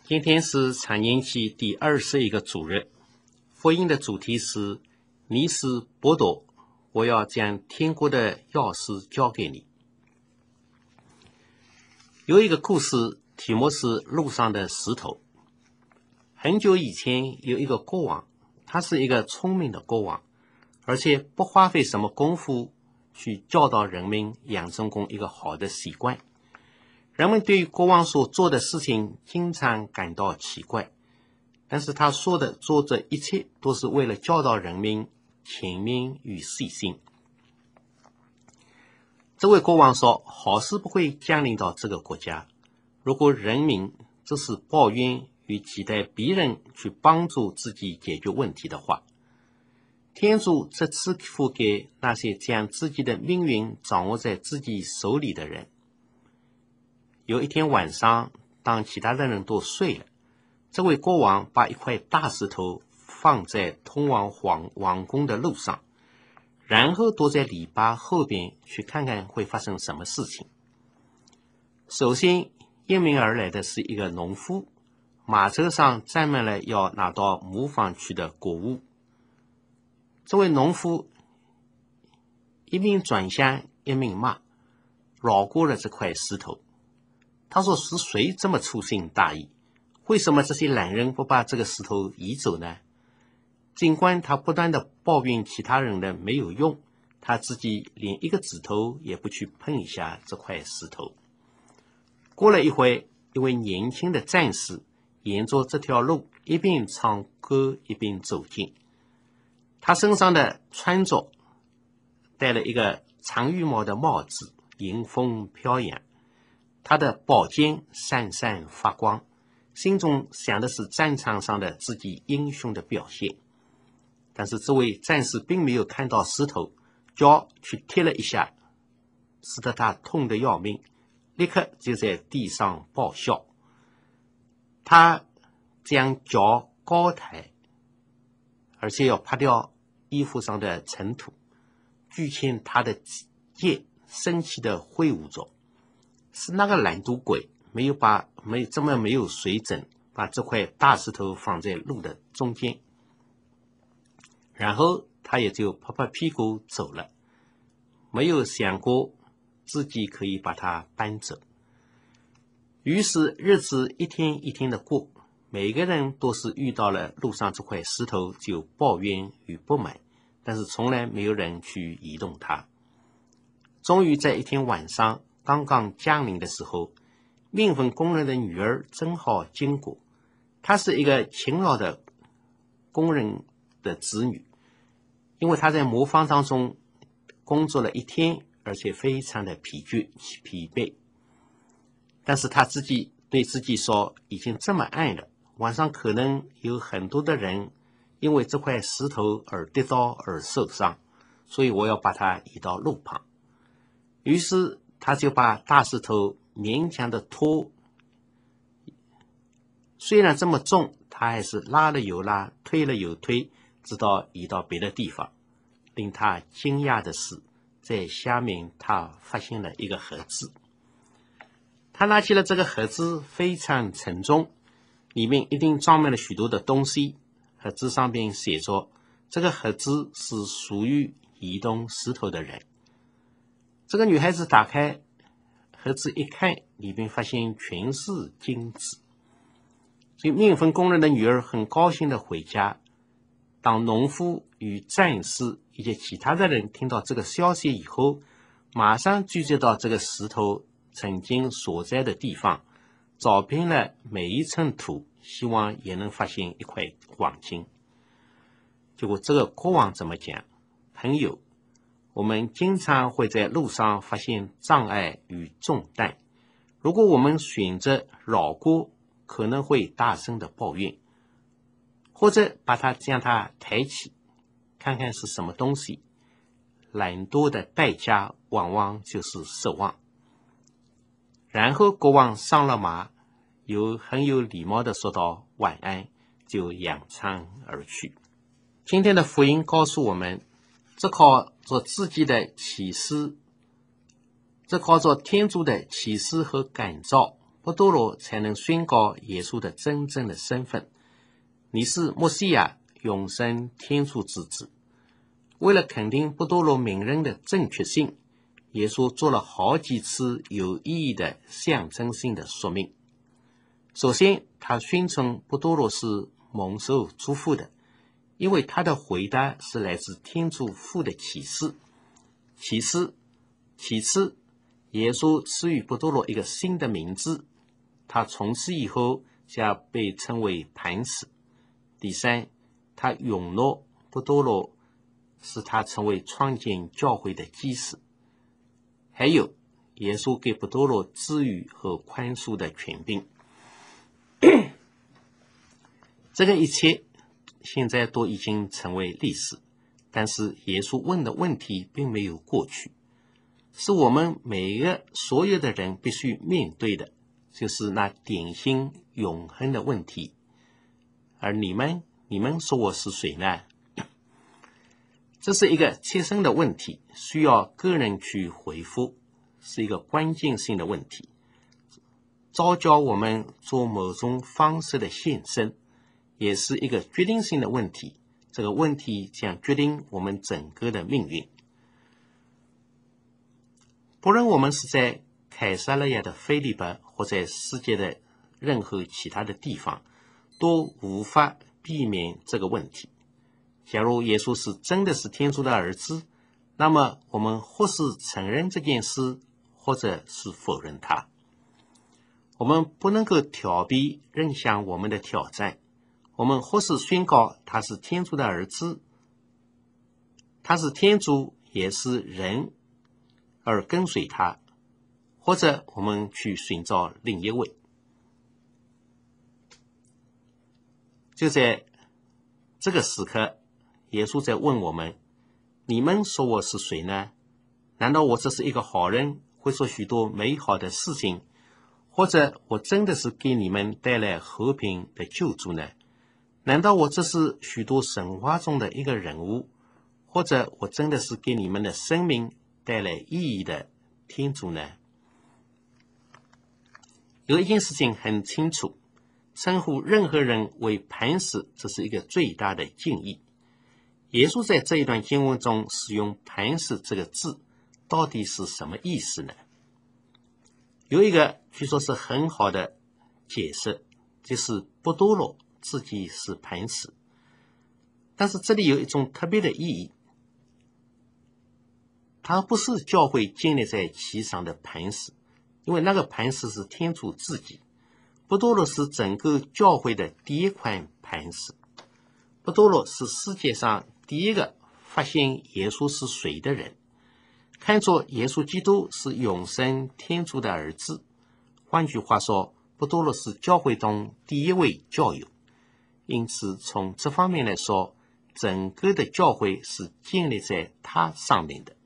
今天是常年期第21个主日，福音的主题是你是伯多，我要将天国的钥匙交给你。有一个故事，题目是路上的石头。很久以前有一个国王，他是一个聪明的国王，而且不花费什么功夫去教导人民养成一个好的习惯。人们对于国王所做的事情经常感到奇怪，但是他说的做的一切都是为了教导人民勤勉与细心。这位国王说，好事不会降临到这个国家，如果人民只是抱怨与期待别人去帮助自己解决问题的话，天主则赐福给那些将自己的命运掌握在自己手里的人。有一天晚上，当其他的人都睡了，这位国王把一块大石头放在通往王宫的路上，然后躲在篱笆后边去看看会发生什么事情。首先迎面而来的是一个农夫，马车上载满了要拿到磨坊去的谷物。这位农夫一面转向一面骂，绕过了这块石头。他说，是谁这么粗心大意？为什么这些懒人不把这个石头移走呢？尽管他不断的抱怨其他人的没有用，他自己连一个指头也不去碰一下这块石头。过了一会，一位年轻的战士沿着这条路一边唱歌一边走近。他身上的穿着戴了一个长羽毛的帽子，迎风飘扬，他的宝剑闪闪发光，心中想的是战场上的自己英雄的表现。但是这位战士并没有看到石头，脚去踢了一下，使得他痛得要命，立刻就在地上报销。他将脚高抬，而且要拍掉衣服上的尘土，举起他的剑生气地挥舞着。是那个懒惰鬼没有水准，把这块大石头放在路的中间，然后他也就拍拍屁股走了，没有想过自己可以把它搬走。于是日子一天一天的过，每个人都是遇到了路上这块石头就抱怨与不满，但是从来没有人去移动它。终于在一天晚上刚刚降临的时候，面粉工人的女儿正好经过。她是一个勤劳的工人的子女，因为她在磨坊当中工作了一天，而且非常的疲惫。但是她自己对自己说，已经这么暗了，晚上可能有很多的人因为这块石头而跌倒而受伤，所以我要把它移到路旁。于是他就把大石头勉强的拖，虽然这么重，他还是拉了又拉，推了又推，直到移到别的地方。令他惊讶的是，在下面他发现了一个盒子。他拿起了这个盒子，非常沉重，里面一定装满了许多的东西。盒子上面写着，这个盒子是属于移动石头的人。这个女孩子打开盒子一看，里面发现全是金子。所以面粉工人的女儿很高兴的回家。当农夫与战士以及其他的人听到这个消息以后，马上聚集到这个石头曾经所在的地方，找遍了每一寸土，希望也能发现一块黄金。结果这个国王怎么讲？朋友，我们经常会在路上发现障碍与重担，如果我们选择绕过，可能会大声的抱怨，或者将它抬起，看看是什么东西。懒惰的代价往往就是失望。然后国王上了马，很有礼貌的说道晚安，就扬长而去。今天的福音告诉我们，只靠着自己的启示，只靠着天主的启示和感召， 不多罗才能宣告耶稣的真正的身份：你是默西亚，永生天主之子。为了肯定不多罗名人的正确性，耶稣做了好几次有意义的象征性的说明。首先，他宣称不多罗是蒙受祝福的，因为他的回答是来自天主父的启示。其次，耶稣赐予不多罗一个新的名字，他从此以后将被称为磐石。第三，他允诺不多罗使他成为创建教会的基石。还有，耶稣给不多罗治愈和宽恕的权柄。这个一切现在都已经成为历史，但是耶稣问的问题并没有过去，是我们所有的人必须面对的，就是那典型永恒的问题。而你们说我是谁呢？这是一个切身的问题，需要个人去回复，是一个关键性的问题，召叫我们做某种方式的献身，也是一个决定性的问题。这个问题将决定我们整个的命运。不论我们是在凯撒勒亚的菲利伯，或在世界的任何其他的地方，都无法避免这个问题。假如耶稣是真的是天主的儿子，那么我们或是承认这件事，或者是否认它。我们不能够逃避任项我们的挑战。我们或是宣告他是天主的儿子，他是天主也是人，而跟随他，或者我们去寻找另一位。就在这个时刻，耶稣在问我们：你们说我是谁呢？难道我只是一个好人，会做许多美好的事情，或者我真的是给你们带来和平的救助呢？难道我这是许多神话中的一个人物，或者我真的是给你们的生命带来意义的天主呢？有一件事情很清楚，称呼任何人为磐石，这是一个最大的敬意。耶稣在这一段经文中使用磐石这个字，到底是什么意思呢？有一个据说是很好的解释，就是不多罗自己是磐石。但是这里有一种特别的意义，它不是教会建立在其上的磐石，因为那个磐石是天主自己。不多罗是整个教会的第一块磐石。不多罗是世界上第一个发现耶稣是谁的人，看作耶稣基督是永生天主的儿子。换句话说，不多罗是教会中第一位教友。因此从这方面来说，整个的教会是建立在他上面的。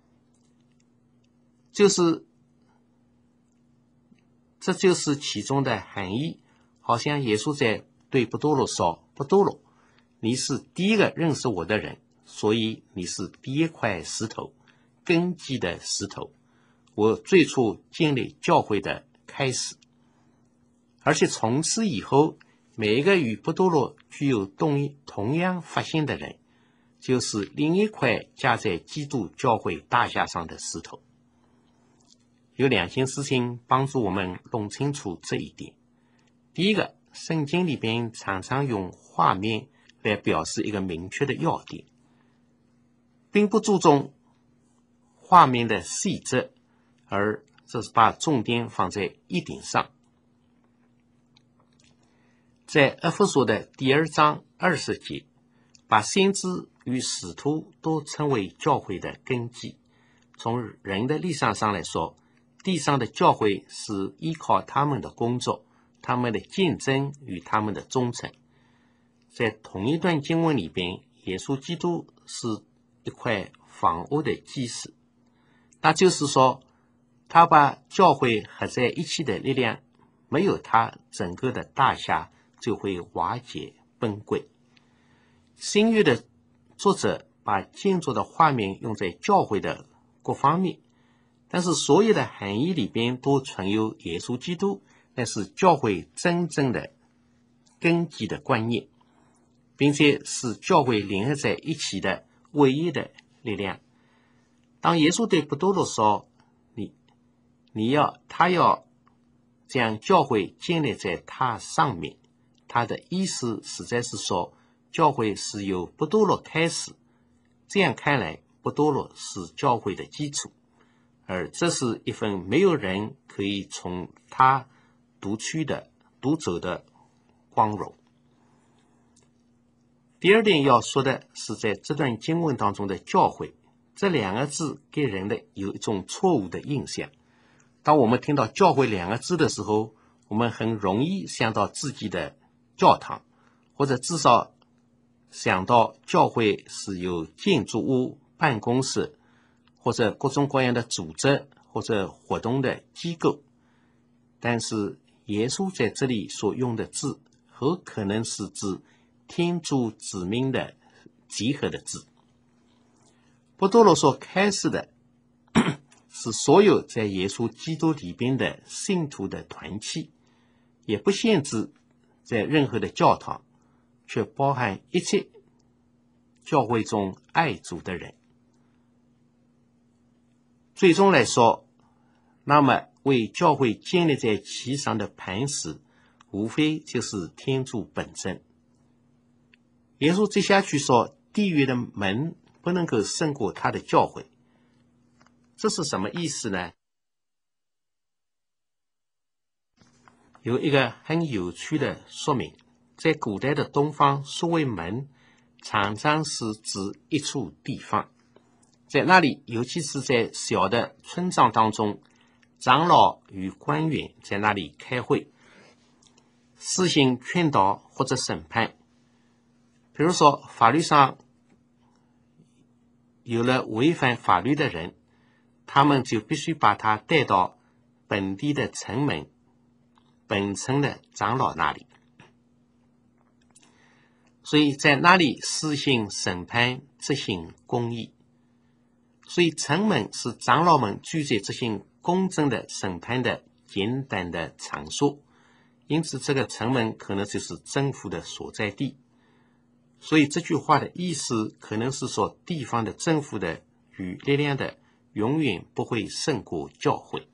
这就是其中的含义。好像耶稣在对不多罗说：不多罗，你是第一个认识我的人，所以你是第一块石头，根基的石头，我最初建立教会的开始。而且从此以后，每一个与不多罗具有同样发现的人，就是另一块架在基督教会大厦上的石头。有两件事情帮助我们弄清楚这一点。第一个，圣经里边常常用画面来表示一个明确的要点，并不注重画面的细则，而这是把重点放在一点上。在厄弗所的第2章20节，把先知与使徒都称为教会的根基。从人的立场上来说，地上的教会是依靠他们的工作、他们的见证与他们的忠诚。在同一段经文里边，耶稣基督是一块房屋的基石，那就是说，他把教会合在一起的力量，没有他，整个的大厦就会瓦解崩溃。新约的作者把建筑的画面用在教会的各方面，但是所有的含义里边都存有耶稣基督那是教会真正的根基的观念，并且是教会联合在一起的唯一的力量。当耶稣对伯多禄说他要将教会建立在他上面，他的意思实在是说教会是由伯多禄开始，这样看来伯多禄是教会的基础，而这是一份没有人可以从他独走的光荣。第二点要说的是，在这段经文当中的教会这两个字给人的有一种错误的印象。当我们听到教会两个字的时候，我们很容易想到自己的教堂，或者至少想到教会是由建筑物、办公室或者各种各样的组织或者活动的机构。但是耶稣在这里所用的字很可能是指天主子民的集合的字。伯多禄所开始的是所有在耶稣基督里边的信徒的团契，也不限制在任何的教堂，却包含一切教会中爱主的人。最终来说，那么为教会建立在其上的磐石，无非就是天主本身。耶稣接下去说，地狱的门不能够胜过他的教会。这是什么意思呢？有一个很有趣的说明，在古代的东方，所谓门常常是指一处地方，在那里，尤其是在小的村庄当中，长老与官员在那里开会，施行劝导或者审判。比如说，法律上有了违反法律的人，他们就必须把他带到本地的城门、本城的长老那里，所以在那里施行审判，执行公义。所以城门是长老们聚集执行公正的审判的简单的场所，因此这个城门可能就是政府的所在地。所以这句话的意思可能是说，地方的政府的与力量的永远不会胜过教会。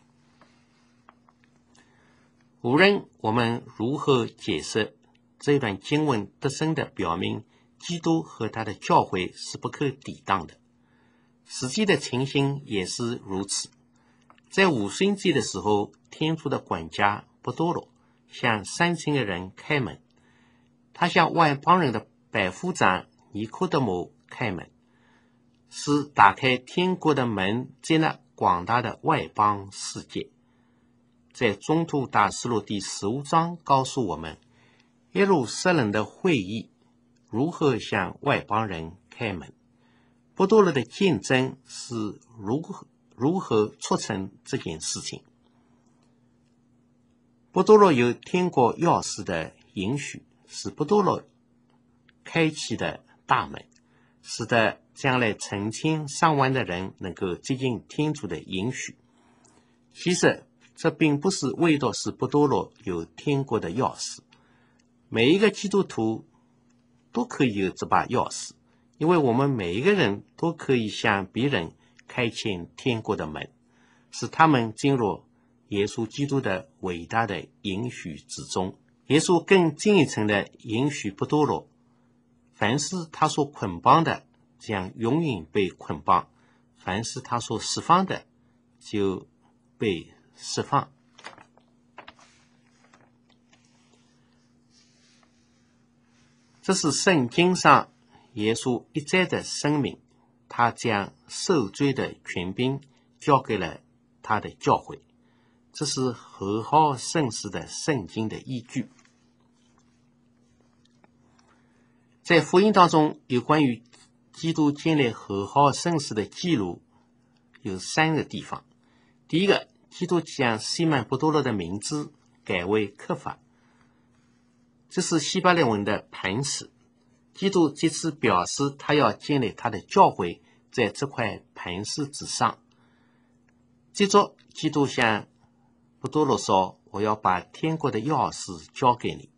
无论我们如何解释这段经文得胜的表明基督和他的教会是不可抵挡的，实际的情形也是如此。在五旬节的时候，天主的管家伯多禄向3000个人开门，他向外邦人的百夫长尼科德姆开门，是打开天国的门，接纳广大的外邦世界。在宗徒大事录第15章告诉我们，耶路撒冷的会议如何向外邦人开门，伯多禄的见证是如何促成这件事情。伯多禄有天国钥匙的允许，是伯多禄开启的大门，使得将来成千上万的人能够接近天主的允许。其实这并不是唯独是伯多禄有天国的钥匙，每一个基督徒都可以有这把钥匙，因为我们每一个人都可以向别人开启天国的门，使他们进入耶稣基督的伟大的允许之中。耶稣更进一层的允许伯多禄，凡是他所捆绑的将永远被捆绑，凡是他所释放的就被释放。这是圣经上耶稣一再的声明，他将受罪的权柄交给了他的教会，这是和好圣事的圣经的依据。在福音当中，有关于基督建立和好圣事的记录有3个地方。第一个，基督将西曼伯多禄的名字改为刻法，这是希伯来文的磐石。基督这次表示他要建立他的教会在这块磐石之上。接着基督向伯多禄说， 我要把天国的钥匙交给你。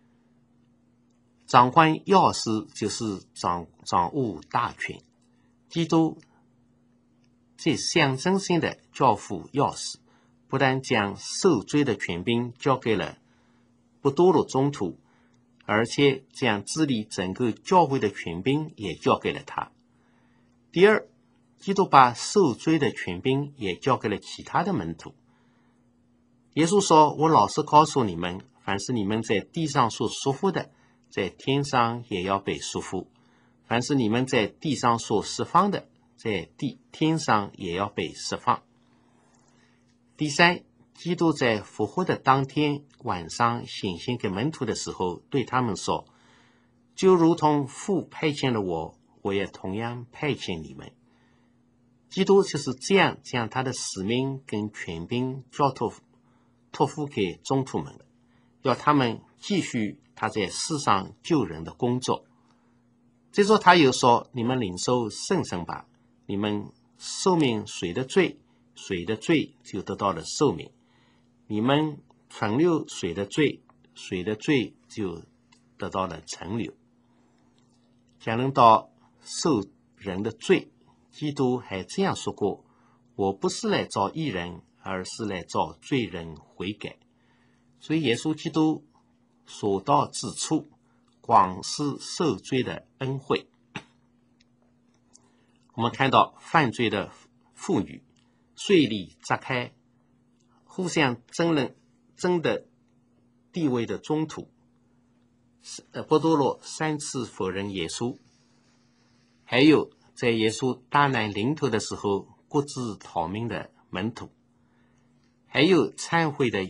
掌管钥匙就是掌握大权。基督这象征性的交付钥匙，不但将受罪的权柄交给了不多禄宗徒，而且将治理整个教会的权柄也交给了他。第二，基督把受罪的权柄也交给了其他的门徒。耶稣说，我老实告诉你们，凡是你们在地上所束缚的，在天上也要被束缚；凡是你们在地上所释放的，在天上也要被释放。第三，基督在复活的当天晚上显现给门徒的时候，对他们说，就如同父派遣了我，我也同样派遣你们。基督就是这样将他的使命跟权柄托付给宗徒们的，要他们继续他在世上救人的工作。接着他又说，你们领受圣神吧，你们赦免谁的罪，谁的罪就得到了赦免；你们存留谁的罪，谁的罪就得到了存留。讲论到受人的罪，基督还这样说过，我不是来召义人，而是来召罪人悔改。所以耶稣基督所到之处，广施受罪的恩惠。我们看到犯罪的妇女税吏砸开，互相争的地位的中途，伯多禄3次否认耶稣，还有在耶稣大难临头的时候各自逃命的门徒，还有忏悔的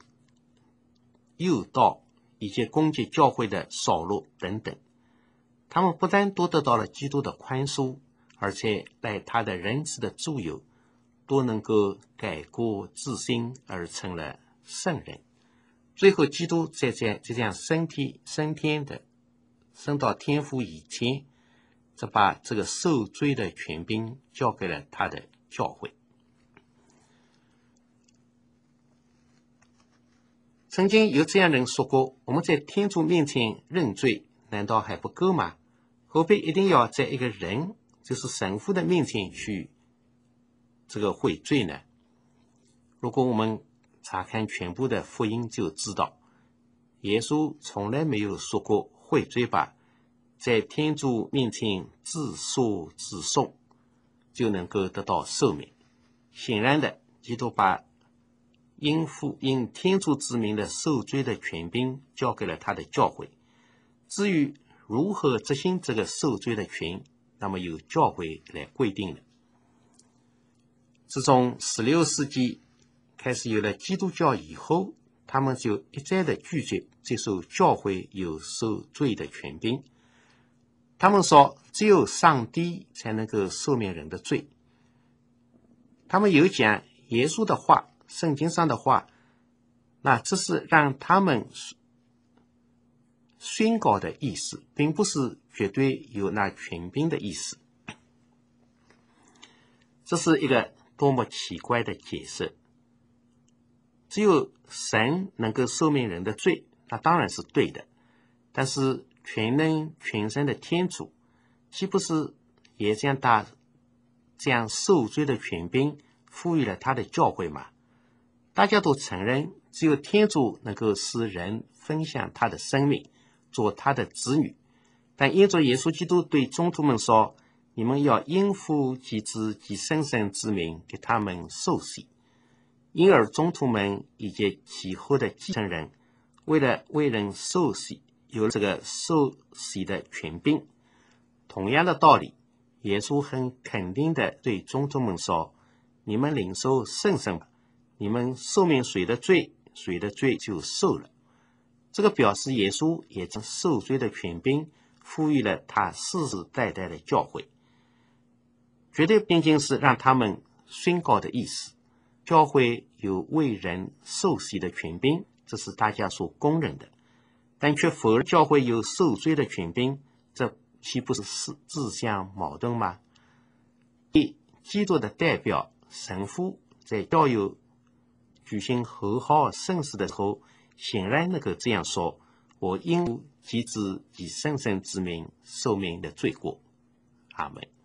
诱导以及攻击教会的扫罗等等。他们不但都得到了基督的宽恕，而且在他的仁慈的助佑，都能够改过自新而成了圣人。最后基督在这样升天的升到天父以前，就把这个受罪的权柄交给了他的教会。曾经有这样人说过，我们在天主面前认罪难道还不够吗？何必一定要在一个人就是神父的面前去这个悔罪呢？如果我们查看全部的福音就知道，耶稣从来没有说过悔罪吧，在天主面前自说自诵就能够得到赦免。显然的，基督把因天主之名的受罪的权柄交给了他的教会。至于如何执行这个受罪的权，那么由教会来规定了。自从16世纪开始有了基督教以后，他们就一再的拒绝接受教会有受罪的权柄。他们说只有上帝才能够赦免人的罪。他们有讲耶稣的话，圣经上的话，那这是让他们宣告的意思，并不是绝对有那权柄的意思。这是一个多么奇怪的解释。只有神能够赦免人的罪，那当然是对的，但是全能全神的天主岂不是也将这样受罪的权柄赋予了他的教会吗？大家都承认只有天主能够使人分享他的生命，做他的子女，但因着耶稣基督对宗徒们说，你们要因父及子及圣神之名给他们受洗，因而宗徒们以及其后的继承人为了为人受洗，有了这个受洗的权柄。同样的道理，耶稣很肯定地对宗徒们说，你们领受圣神吧，你们赦免谁的罪，谁的罪就受了。这个表示耶稣也将受罪的权柄赋予了他世世代代的教会，绝对仅仅是让他们宣告的意思。教会有为人受洗的权柄，这是大家所公认的，但却否认教会有受罪的权柄，这岂不是自相矛盾吗？基督的代表神父在教友举行和好盛事的时候，显然能够这样说：我因即知以圣神之名受命的罪过。阿门。